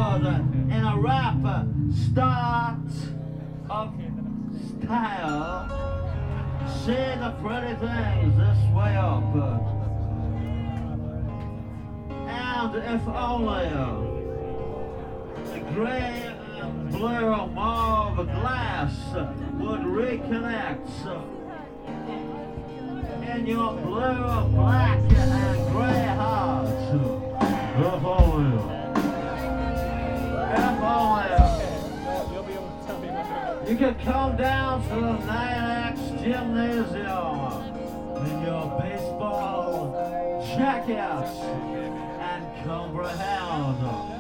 chord in a rap start of style. See the pretty things this way up. And if only the gray and blue mauve glass would reconnect in your blue, black and gray heart. If only. If only. You could come down to the 9X Gymnasium in your baseball jackets and comprehend